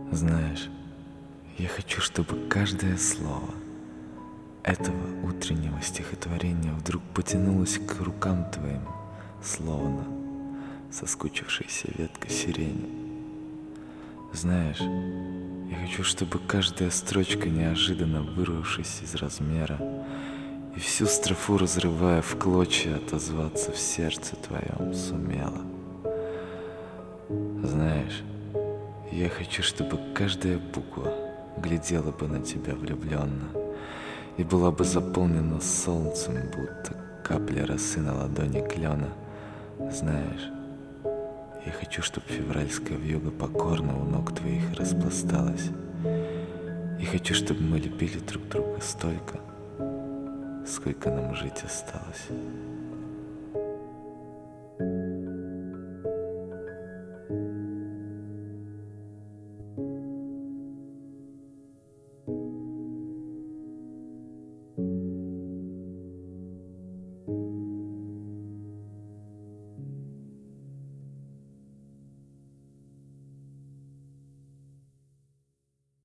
Знаешь, я хочу, чтобы каждое слово этого утреннего стихотворения вдруг потянулось к рукам твоим, словно соскучившаяся ветка сирени. Знаешь, я хочу, чтобы каждая строчка, неожиданно вырвавшись из размера, и всю строфу разрывая в клочья, отозваться в сердце твоем сумела. Знаешь, я хочу, чтобы каждая буква глядела бы на тебя влюбленно и была бы заполнена солнцем, будто капля росы на ладони клена. Знаешь, я хочу, чтобы февральская вьюга покорно у ног твоих распласталась. И хочу, чтобы мы любили друг друга столько, сколько нам жить осталось.